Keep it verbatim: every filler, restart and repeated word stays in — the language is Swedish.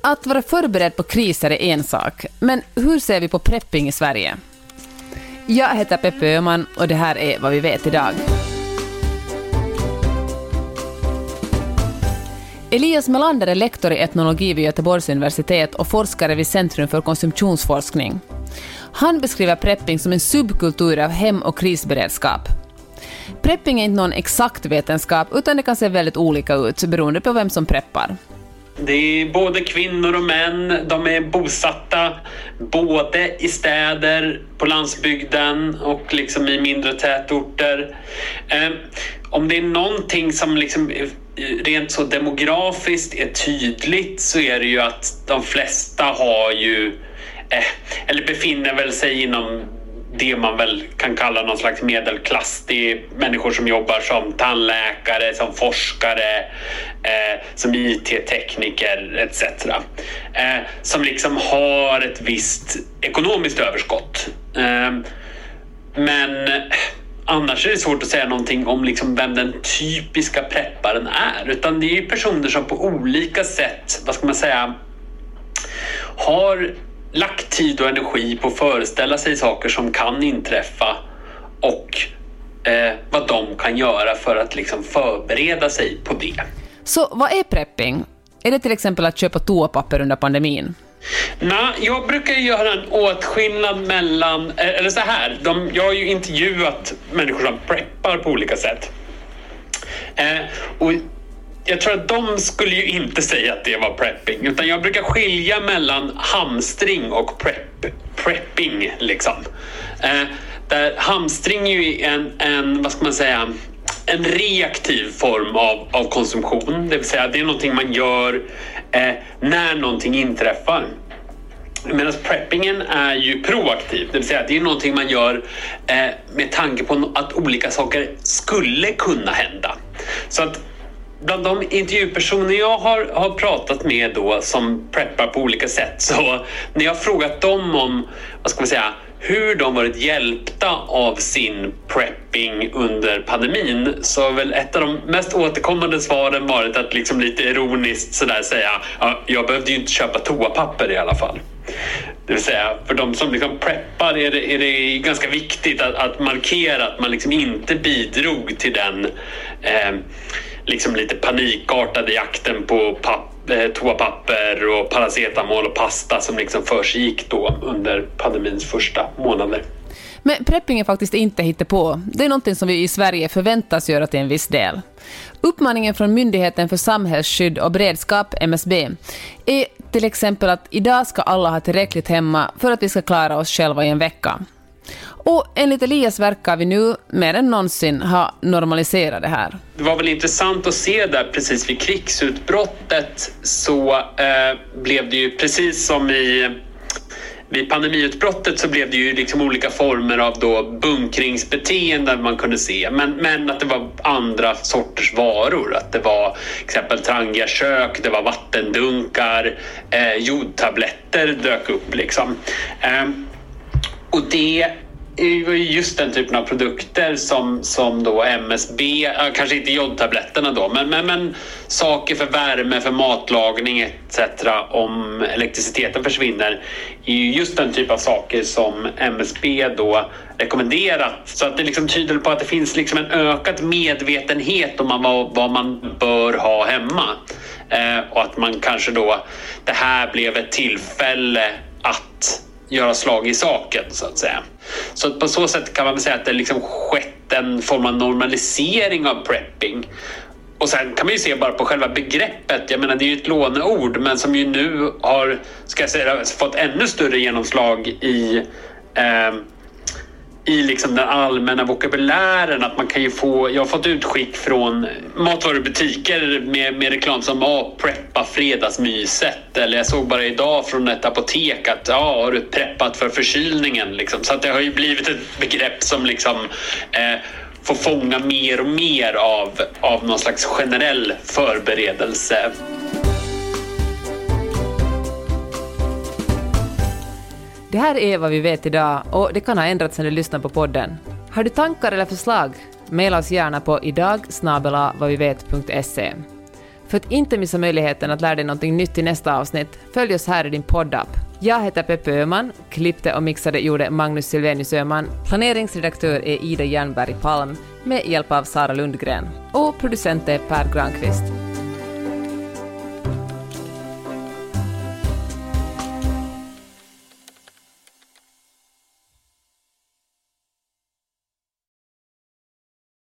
Att vara förberedd på kriser är en sak, men hur ser vi på prepping i Sverige? Jag heter Peppe Öhman och det här är vad vi vet idag. Elias Melander är lektor i etnologi vid Göteborgs universitet och forskare vid Centrum för konsumtionsforskning. Han beskriver prepping som en subkultur av hem- och krisberedskap. Prepping är inte någon exakt vetenskap utan det kan se väldigt olika ut beroende på vem som preppar. Det är både kvinnor och män, de är bosatta både i städer, på landsbygden och liksom i mindre tätorter. Eh, om det är någonting som liksom rent så demografiskt är tydligt så är det ju att de flesta har ju, eh, eller befinner väl sig inom det man väl kan kalla någon slags medelklass. Det är människor som jobbar som tandläkare, som forskare, eh, som I T-tekniker et cetera. Eh, som liksom har ett visst ekonomiskt överskott. Eh, men annars är det svårt att säga någonting om liksom vem den typiska prepparen är. Utan det är ju personer som på olika sätt, vad ska man säga, har lagt tid och energi på att föreställa sig saker som kan inträffa och eh, vad de kan göra för att liksom förbereda sig på det. Så vad är prepping? Är det till exempel att köpa toapapper under pandemin? Nej, jag brukar göra en åtskillnad mellan, eller så här, de, jag har ju intervjuat människor som preppar på olika sätt. Eh, och jag tror att de skulle ju inte säga att det var prepping, utan jag brukar skilja mellan hamstring och prep, prepping liksom. Eh, där hamstring ju är en, en, vad ska man säga, en reaktiv form av, av konsumtion, det vill säga det är någonting man gör eh, när någonting inträffar. Medan preppingen är ju proaktiv, det vill säga det är någonting man gör eh, med tanke på att olika saker skulle kunna hända. Så att bland de intervjupersoner jag har, har pratat med då som preppar på olika sätt, så när jag har frågat dem om, vad ska man säga, hur de varit hjälpta av sin prepping under pandemin, så har väl ett av de mest återkommande svaren varit att liksom lite ironiskt sådär säga, ja, jag behövde ju inte köpa toapapper i alla fall. Det vill säga, för de som liksom preppar är det, är det ganska viktigt att, att markera att man liksom inte bidrog till den eh, liksom lite panikartade jakten på papp, eh, toapapper och paracetamol och pasta som liksom försiggick då under pandemins första månader. Men prepping är faktiskt inte hittepå. Det är någonting som vi i Sverige förväntas göra till en viss del. Uppmaningen från Myndigheten för samhällsskydd och beredskap, M S B, är till exempel att idag ska alla ha tillräckligt hemma för att vi ska klara oss själva i en vecka. Och enligt Elias verkar vi nu mer än någonsin ha normaliserat det här. Det var väl intressant att se där precis vid krigsutbrottet så eh, blev det ju precis som i vid pandemiutbrottet så blev det ju liksom olika former av då bunkringsbeteenden man kunde se. Men, men att det var andra sorters varor. Att det var exempel trangiga kök, det var vattendunkar, eh, jodtabletter dök upp liksom. Eh, och det är just den typen av produkter som, som då M S B, kanske inte jodtabletterna då, men, men, men saker för värme, för matlagning et cetera. Om elektriciteten försvinner är ju just den typ av saker som M S B då rekommenderat. Så att det liksom tyder på att det finns liksom en ökad medvetenhet om vad, vad man bör ha hemma. Eh, och att man kanske då, det här blev ett tillfälle att göra slag i saken så att säga. Så på så sätt kan man väl säga att det liksom skett en form av normalisering av prepping. Och sen kan man ju se bara på själva begreppet, jag menar det är ju ett låneord men som ju nu har, ska jag säga, fått ännu större genomslag i eh, i liksom den allmänna vokabulären, att man kan ju få, jag har fått utskick från matvarubutiker med, med reklam som ah, preppa fredagsmyset, eller jag såg bara idag från ett apotek att ja, ah, har du preppat för förkylningen liksom. Så att det har ju blivit ett begrepp som liksom eh, får fånga mer och mer av, av någon slags generell förberedelse. Det här är vad vi vet idag och det kan ha ändrats när du lyssnar på podden. Har du tankar eller förslag? Maila oss gärna på idag snabel-a vad vi vet punkt se. För att inte missa möjligheten att lära dig någonting nytt i nästa avsnitt, följ oss här i din poddapp. Jag heter Peppe Öhman, klippte och mixade gjorde Magnus Silvenius Öhman, planeringsredaktör är Ida Jernberg Palm med hjälp av Sara Lundgren och producent är Per Granqvist.